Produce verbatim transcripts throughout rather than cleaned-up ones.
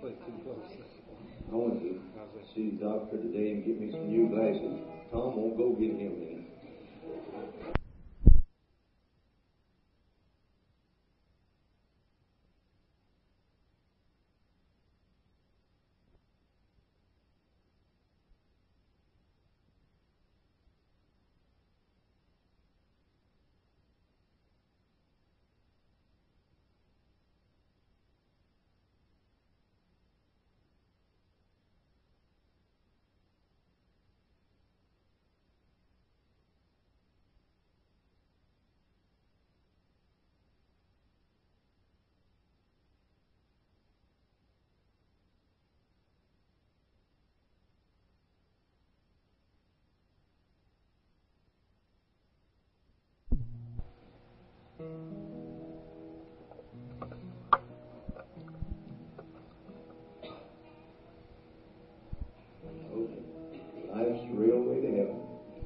I want to see the doctor today and get me some new glasses. Tom won't go get him then. Life's the real way to heaven.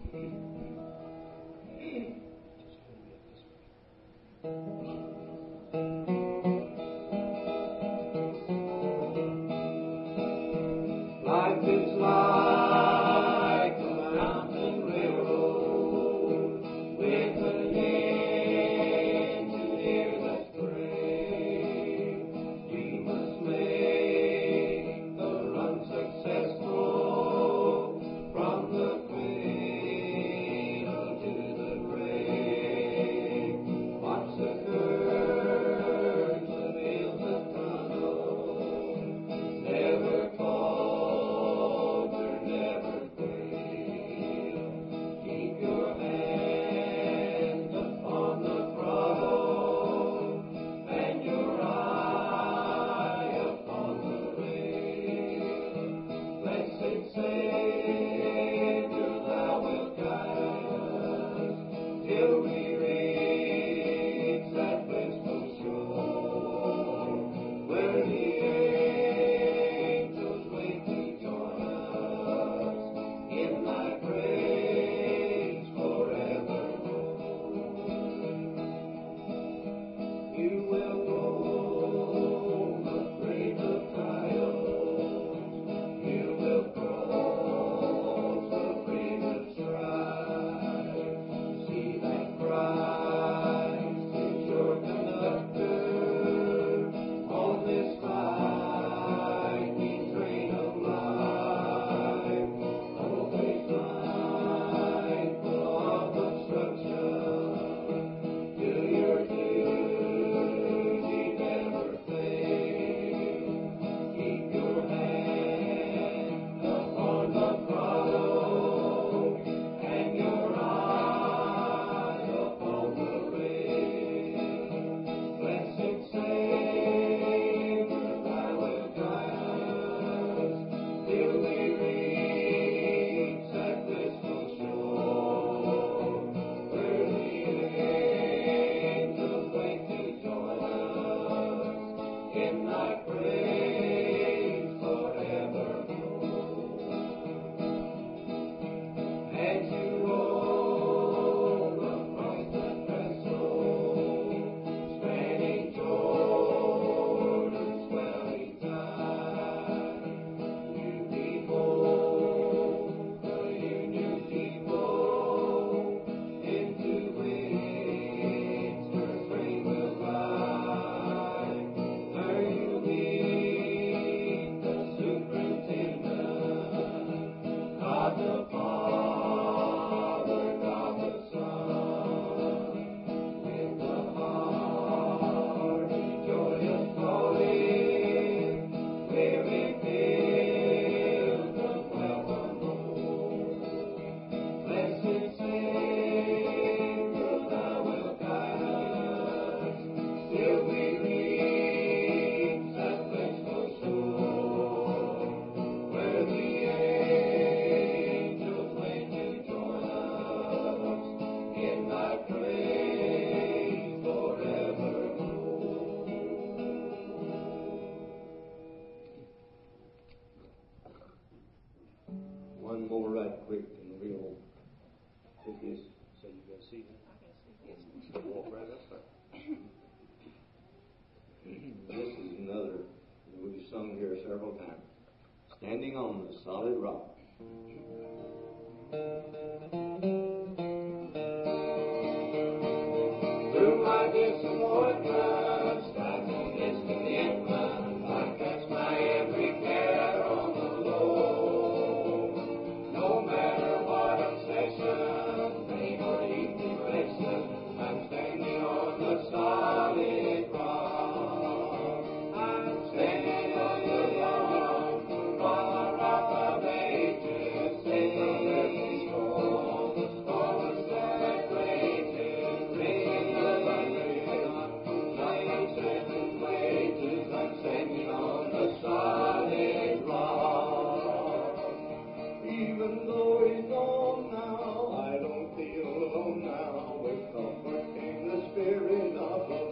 Life is like a mountain railroad with an end to hear the spring. You must make the run successful from the cradle to the grave. Watch the curves, the hills, the tunnels, never falter, never fail. Keep your hand upon the throttle and your eye upon the rail. Blessed Savior, thou wilt guide us till we reach that blissful shore where the angels wait to join us in thy praise forevermore. You will roll the great of trials. You will cross the bridge of strife. See that Christ is your conductor on this mighty train of life. Always mindful of obstruction. Do your duty, never fail. Keep your hand upon the throttle and your eye upon the rail. Blessed Savior, thou wilt guide us till we reach that blissful shore where the angels wait to join us in thy praise forevermore. As you roll across the trestle, spanning Jordan's swelling tide, you behold the Union people into which her train will ride. There you meet the superintendent, God the Father, God the Son, with the heart and joyous calling, weary pilgrim, welcome home. Blessed Savior, thou wilt guide us till we reach that blissful shore where the angels wait to join us in thy praise forevermore. One more right quick and we'll take this. So you guys see that? So walk right up there. This is another, we sung here several times. Standing on the solid rock. Through my disappointment, standing discontentment, I cast my every care on the Lord. No matter what obsession, pain or depression, I'm standing on the solid rock. I'm standing on the rock, on the rock of ages, safe from every storm, all the storm that rages, raging the thunder, lions and wages, I'm standing on the solid rock. Even though he's gone now, I don't feel alone now. With comfort came the Spirit of the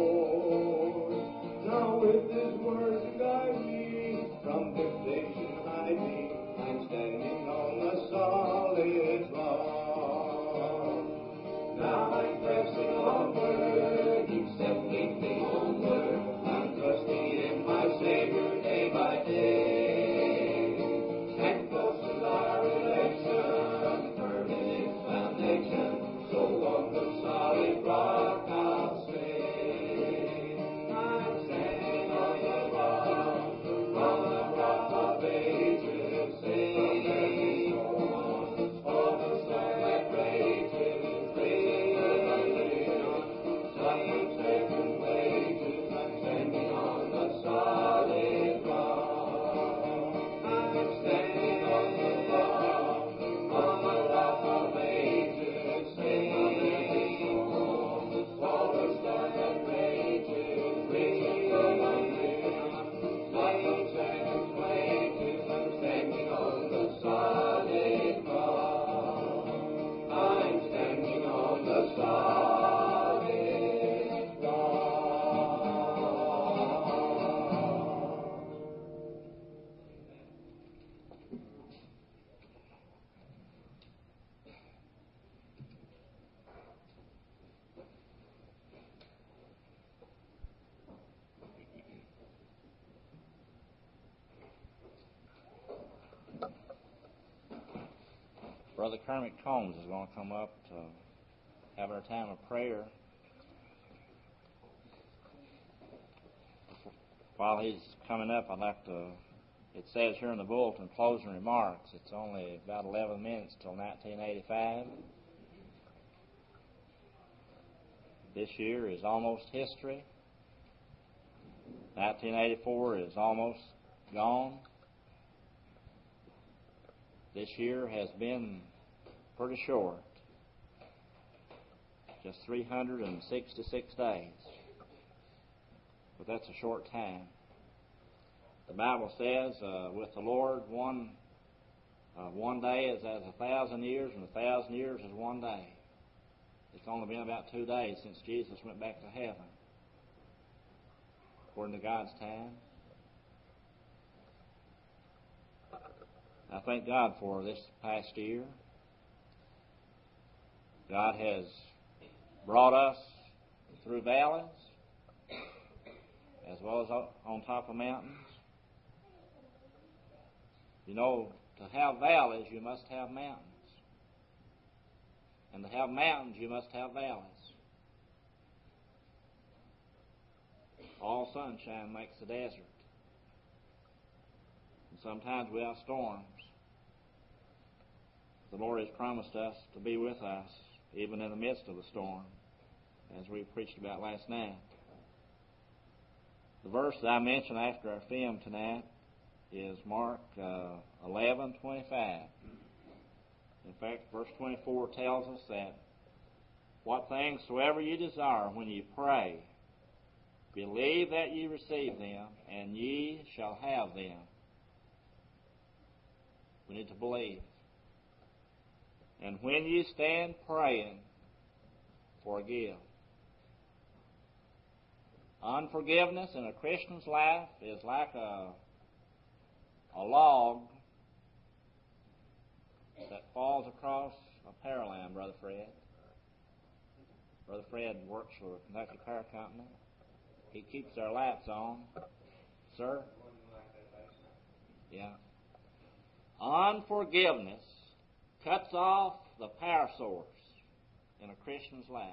Lord. Now with His word to guide me, from temptation hide me, I'm standing on the solid rock. Now I'm pressing onward, each step leads me homeward. I'm trusting in my Savior day by day. And close is our election, firm in its foundation. So on the solid rock I'll stay. I'm standing on the rock, on the rock of ages, safe from every storm, all the storm that rages, raging the thunder, suffering second wages. I'm standing on the solid rock. I'm standing on the rock, on the rock of ages, safe from every storm, all the storm that rages, raging the thunder, suffering second wages. I'm standing on the solid rock. I'm standing on the solid rock. Brother Kermit Combs is going to come up to have our time of prayer. While he's coming up, I'd like to, it says here in the bulletin, closing remarks. It's only about eleven minutes till nineteen eighty-five. This year is almost history. nineteen eighty-four is almost gone. This year has been pretty short. Just three hundred sixty-six days. But that's a short time. The Bible says, uh, with the Lord, one uh, one day is as a thousand years, and a thousand years is one day. It's only been about two days since Jesus went back to heaven, according to God's time. I thank God for this past year. God has brought us through valleys as well as on top of mountains. You know, to have valleys, you must have mountains. And to have mountains, you must have valleys. All sunshine makes a desert. And sometimes we have storms. The Lord has promised us to be with us even in the midst of the storm, as we preached about last night. The verse that I mentioned after our film tonight is Mark uh, eleven twenty-five. In fact, verse twenty-four tells us that what things soever you desire when you pray, believe that ye receive them, and ye shall have them. We need to believe. And when you stand praying, forgive. Unforgiveness in a Christian's life is like a, a log that falls across a power line, Brother Fred. Brother Fred works for the Kentucky Power Company. He keeps our lights on. Sir? Yeah. Unforgiveness cuts off the power source in a Christian's life.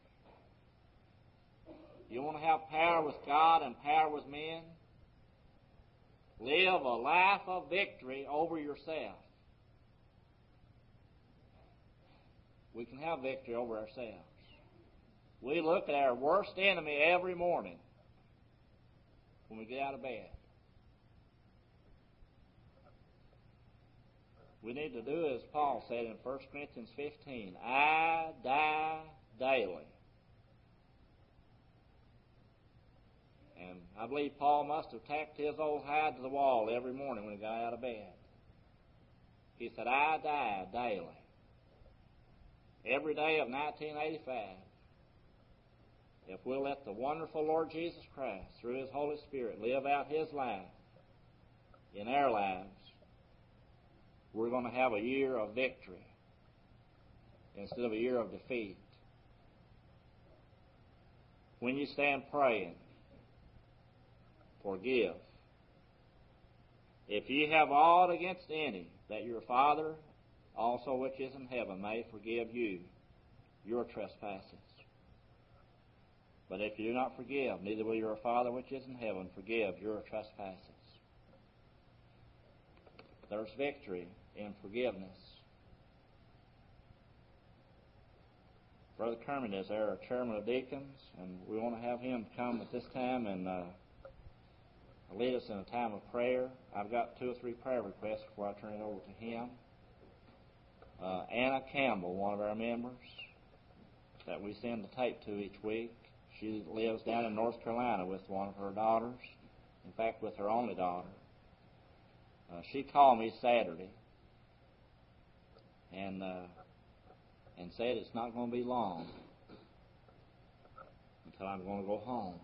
You want to have power with God and power with men? Live a life of victory over yourself. We can have victory over ourselves. We look at our worst enemy every morning when we get out of bed. We need to do as Paul said in First Corinthians fifteen, I die daily. And I believe Paul must have tacked his old hide to the wall every morning when he got out of bed. He said, I die daily. Every day of nineteen eighty-five. If we'll let the wonderful Lord Jesus Christ, through His Holy Spirit, live out His life in our lives, we're going to have a year of victory instead of a year of defeat. When you stand praying, forgive. If ye have aught against any, that your Father also which is in heaven may forgive you your trespasses. But if you do not forgive, neither will your Father which is in heaven forgive your trespasses. There's victory in forgiveness. Brother Kermit is our chairman of deacons, and we want to have him come at this time and uh, lead us in a time of prayer. I've got two or three prayer requests before I turn it over to him. Uh, Anna Campbell, one of our members that we send the tape to each week. She lives down in North Carolina with one of her daughters, in fact, with her only daughter. Uh, she called me Saturday and uh, and said it's not going to be long until I'm going to go home.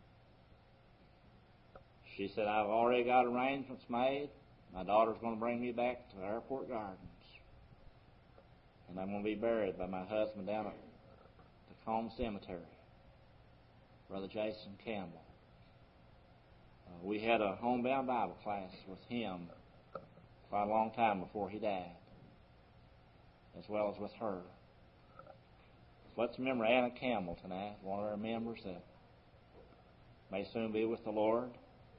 She said, I've already got arrangements made. My daughter's going to bring me back to Airport Gardens, and I'm going to be buried by my husband down at the Combe Cemetery, Brother Jason Campbell. Uh, we had a homebound Bible class with him quite a long time before he died, as well as with her. So let's remember Anna Campbell tonight, one of our members that may soon be with the Lord.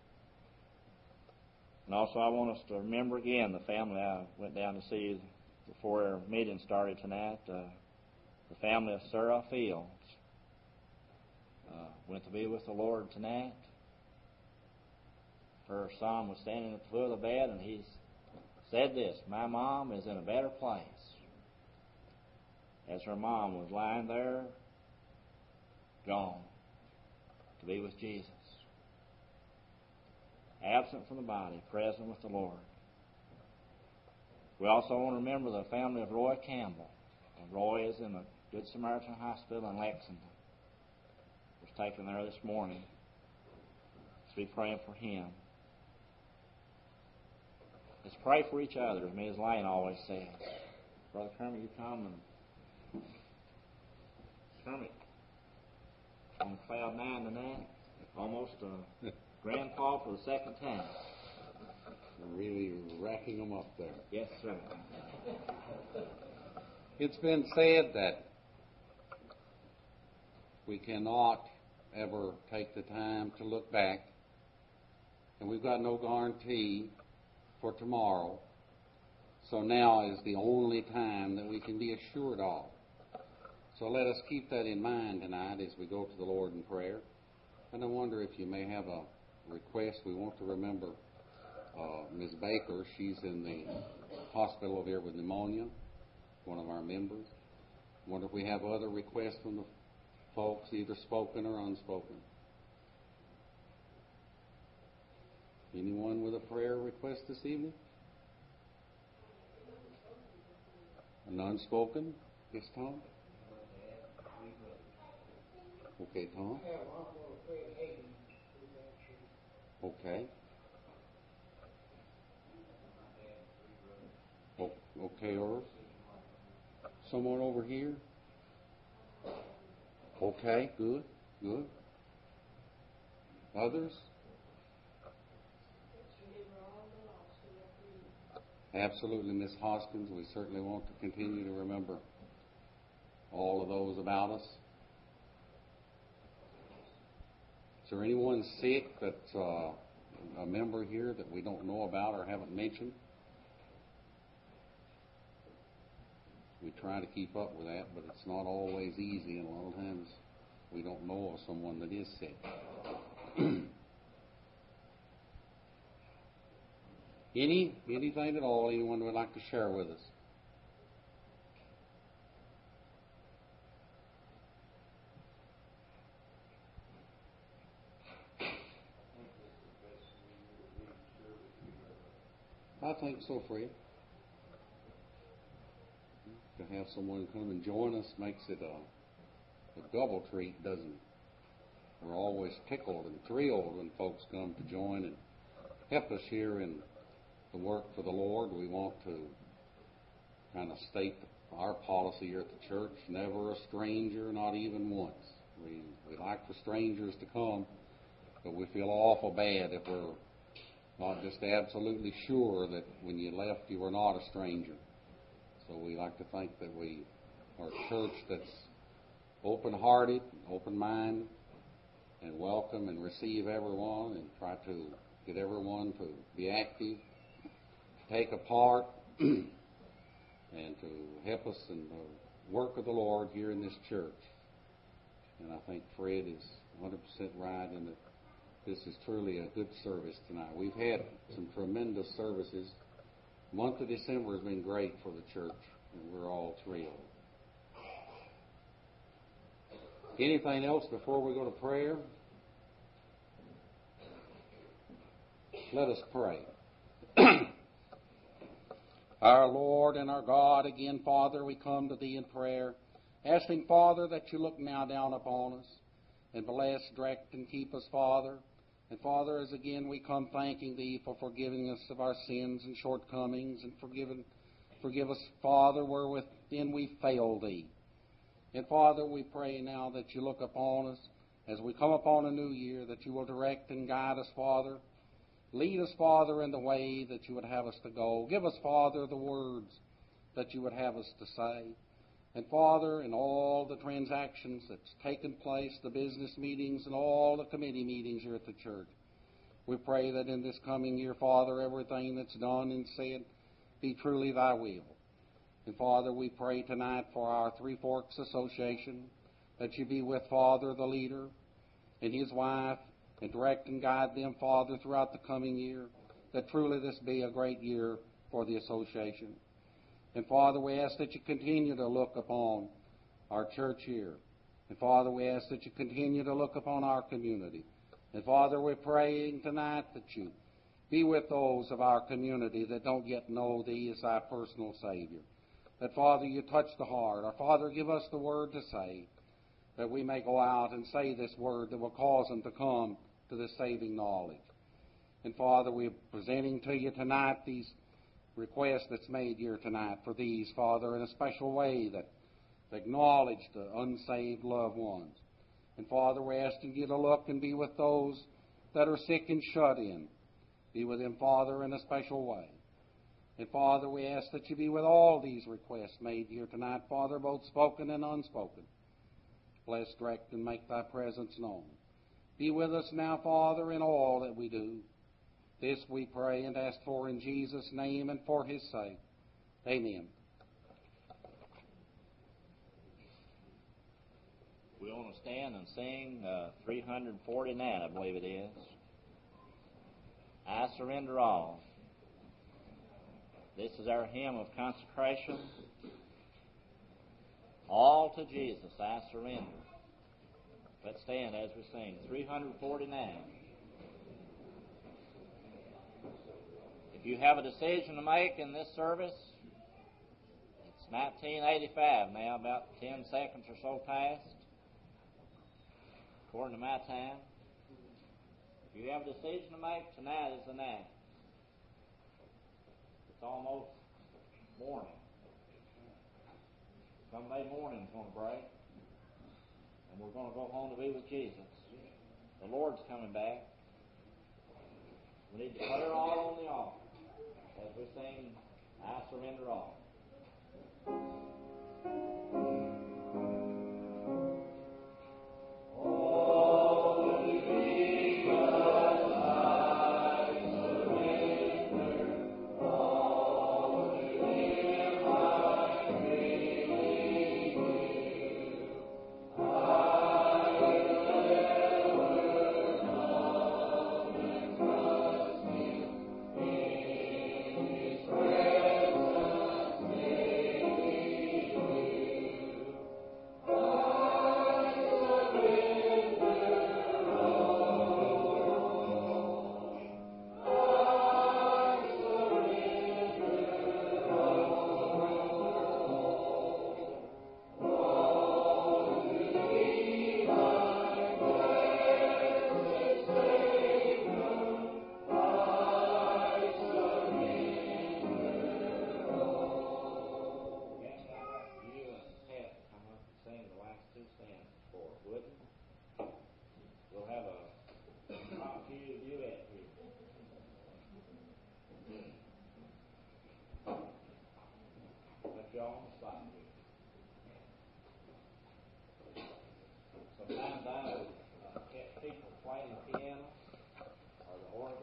And also I want us to remember again the family I went down to see before our meeting started tonight, uh, the family of Sarah Fields. Uh, went to be with the Lord tonight. Her son was standing at the foot of the bed, and he said this, my mom is in a better place. As her mom was lying there, gone, to be with Jesus. Absent from the body, present with the Lord. We also want to remember the family of Roy Campbell. And Roy is in the Good Samaritan Hospital in Lexington. Was taken there this morning. Let's be praying for him. Let's pray for each other, as Miz Lane always says. Brother Kermit, you come and Kermit on cloud nine tonight, almost a grandpa for the second time. Really racking them up there. Yes, sir. It's been said that we cannot ever take the time to look back, and we've got no guarantee for tomorrow. So now is the only time that we can be assured of. So let us keep that in mind tonight as we go to the Lord in prayer. And I wonder if you may have a request. We want to remember uh, Miz Baker. She's in the hospital over here with pneumonia, one of our members. I wonder if we have other requests from the folks, either spoken or unspoken. Anyone with a prayer request this evening? An unspoken? Yes, Tom? Okay, Tom? Okay. O- okay, Earl? Someone over here? Okay, good, good. Others? Absolutely, Miss Hoskins. We certainly want to continue to remember all of those about us. Is there anyone sick that's uh, a member here that we don't know about or haven't mentioned? We try to keep up with that, but it's not always easy, and a lot of times we don't know of someone that is sick. Any, anything at all anyone would like to share with us? I think so, Fred. To have someone come and join us makes it a, a double treat, doesn't it? We're always tickled and thrilled when folks come to join and help us here in the work for the Lord. We want to kind of state our policy here at the church: never a stranger, not even once. We, we like for strangers to come, but we feel awful bad if we're not just absolutely sure that when you left you were not a stranger. So we like to think that we are a church that's open-hearted, open-minded, and welcome and receive everyone, and try to get everyone to be active, to take a part, and to help us in the work of the Lord here in this church. And I think Fred is one hundred percent right in that this is truly a good service tonight. We've had some tremendous services. The month of December has been great for the church, and we're all thrilled. Anything else before we go to prayer? Let us pray. Our Lord and our God, again, Father, we come to Thee in prayer, asking, Father, that You look now down upon us and bless, direct, and keep us, Father. And Father, as again we come thanking Thee for forgiving us of our sins and shortcomings, and forgiving, forgive us, Father, wherewithin we fail Thee. And Father, we pray now that You look upon us as we come upon a new year, that You will direct and guide us, Father. Lead us, Father, in the way that You would have us to go. Give us, Father, the words that You would have us to say. And Father, in all the transactions that's taken place, the business meetings and all the committee meetings here at the church, we pray that in this coming year, Father, everything that's done and said be truly Thy will. And Father, we pray tonight for our Three Forks Association, that You be with Father, the leader, and his wife, and direct and guide them, Father, throughout the coming year, that truly this be a great year for the association. And Father, we ask that You continue to look upon our church here. And Father, we ask that You continue to look upon our community. And Father, we're praying tonight that You be with those of our community that don't yet know Thee as Thy personal Savior. That, Father, You touch the heart. Or, Father, give us the word to say, that we may go out and say this word that will cause them to come to the saving knowledge. And Father, we're presenting to You tonight these request that's made here tonight for these, Father, in a special way that acknowledge the unsaved loved ones. And Father, we're asking You to look and be with those that are sick and shut in. Be with them, Father, in a special way. And Father, we ask that You be with all these requests made here tonight, Father, both spoken and unspoken. Bless, direct, and make Thy presence known. Be with us now, Father, in all that we do. This we pray and ask for in Jesus' name and for His sake. Amen. We want to stand and sing uh, three forty-nine, I believe it is. I surrender all. This is our hymn of consecration. All to Jesus I surrender. Let's stand as we sing three forty-nine. If you have a decision to make in this service, it's nineteen eighty-five now, about ten seconds or so past, according to my time. If you have a decision to make, tonight is the night. It's almost morning. Sunday morning's going to break, and we're going to go home to be with Jesus. The Lord's coming back. We need to put it all on the altar as we sing I surrender all. Sometimes I catch people playing the piano or the organ,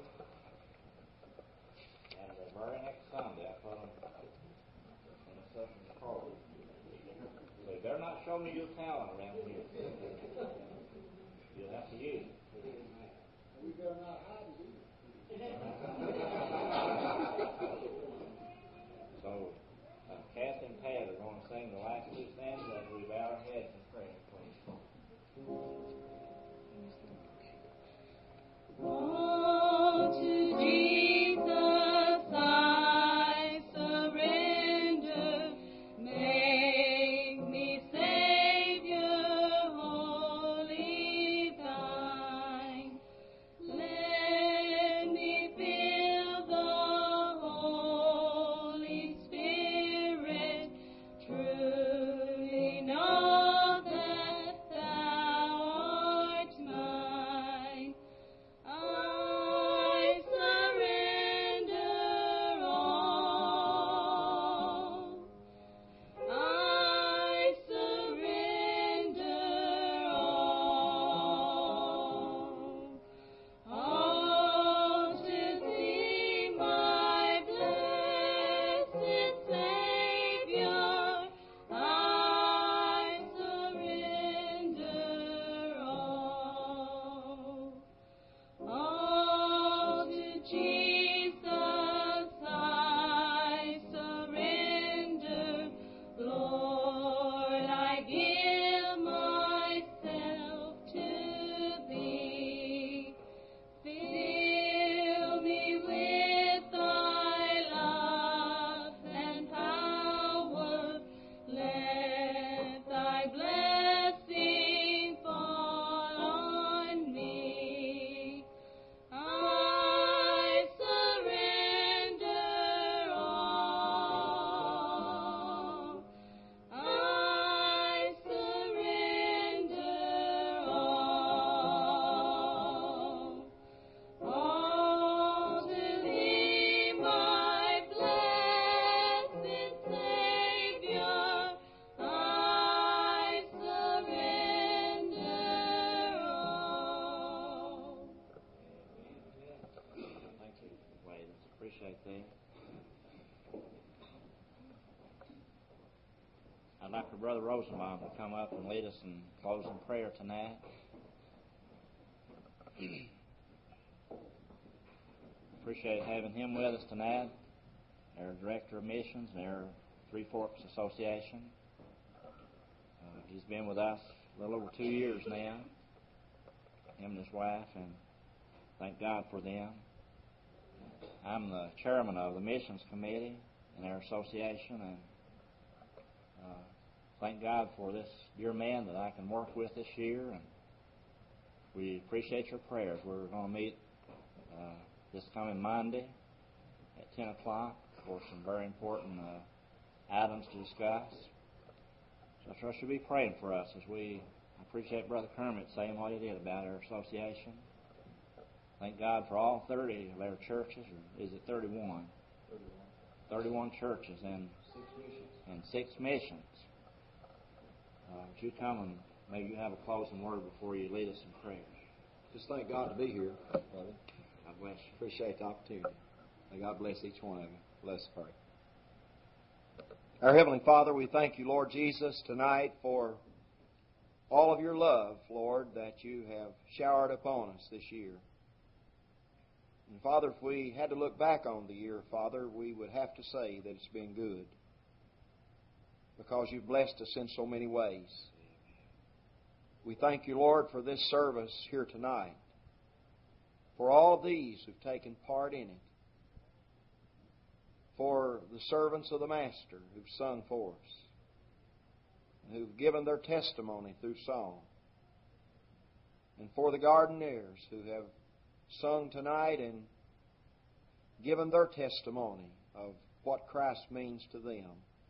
and the very next Sunday I put them in a certain program. So you better not show me your talent around here. You'll have to use it. We better not hide it. So uh, Kathy and Pat are going to sing the last two stanzas as we bow our heads in prayer, please. All to Jesus I surrender. Make me Savior, wholly thine. Let me feel the Holy Spirit, truly know that thou art mine. I surrender all. I surrender all. All to Thee, my blessed Savior, I surrender all. All to Jesus I surrender. Lord, I give myself to Thee. Fill me with Thy love and power. Let Thy blessing fall on me. I surrender all. I surrender all. All to Thee, my blessed Savior, I surrender all. Thank you, ladies. Appreciate that. I'd like for Brother Rosenbaum to come up and lead us in closing prayer tonight. Appreciate having him with us tonight, our Director of Missions and our Three Forks Association. Uh, he's been with us a little over two years now, him and his wife, and thank God for them. I'm the chairman of the Missions Committee in our association, and uh, thank God for this dear man that I can work with this year, and we appreciate your prayers. We're going to meet uh, this coming Monday at ten o'clock for some very important uh, items to discuss. So I trust you'll be praying for us as we appreciate Brother Kermit saying what he did about our association. Thank God for all thirty of our churches, or is it thirty-one? thirty-one churches and, and six missions. Uh, would you come and maybe you have a closing word before you lead us in prayer? Just thank God to be here, brother. God bless you. Appreciate the opportunity. May God bless each one of you. Let's pray. Our Heavenly Father, we thank you, Lord Jesus, tonight for all of your love, Lord, that you have showered upon us this year. And Father, if we had to look back on the year, Father, we would have to say that it's been good, because you've blessed us in so many ways. We thank you, Lord, for this service here tonight, for all of these who've taken part in it, for the servants of the Master who've sung for us, and who've given their testimony through song, and for the gardeners who have sung tonight and given their testimony of what Christ means to them,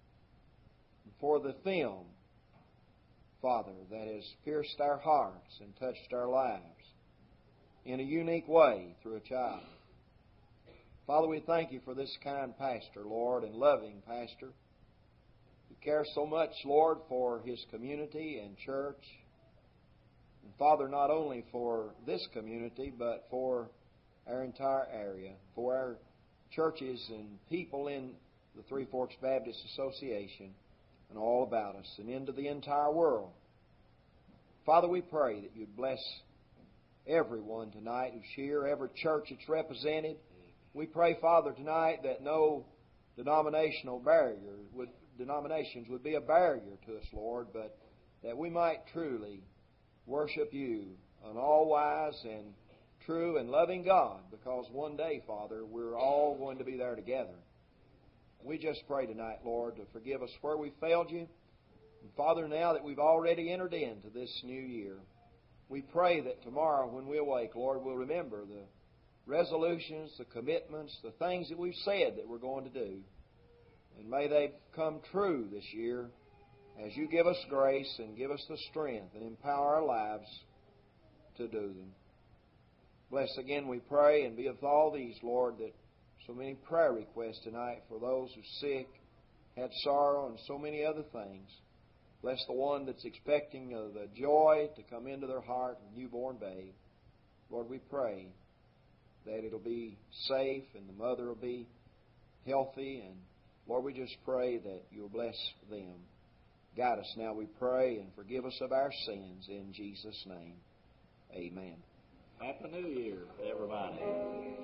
and for the film, Father, that has pierced our hearts and touched our lives in a unique way through a child. Father, we thank you for this kind pastor, Lord, and loving pastor who cares so much, Lord, for his community and church. And Father, not only for this community, but for our entire area, for our churches and people in the Three Forks Baptist Association and all about us and into the entire world. Father, we pray that you'd bless everyone tonight who's here, every church that's represented. We pray, Father, tonight that no denominational barrier would, denominations would be a barrier to us, Lord, but that we might truly worship you, an all-wise and true and loving God, because one day, Father, we're all going to be there together. We just pray tonight, Lord, to forgive us where we failed you. And Father, now that we've already entered into this new year, we pray that tomorrow when we awake, Lord, we'll remember the resolutions, the commitments, the things that we've said that we're going to do. And may they come true this year as you give us grace and give us the strength and empower our lives to do them. Bless again, we pray, and be with all these, Lord, that so many prayer requests tonight for those who are sick, had sorrow, and so many other things. Bless the one that's expecting uh, the joy to come into their heart, a newborn babe. Lord, we pray that it'll be safe and the mother will be healthy. And Lord, we just pray that you'll bless them. Guide us now, we pray, and forgive us of our sins in Jesus' name. Amen. Happy New Year, everybody.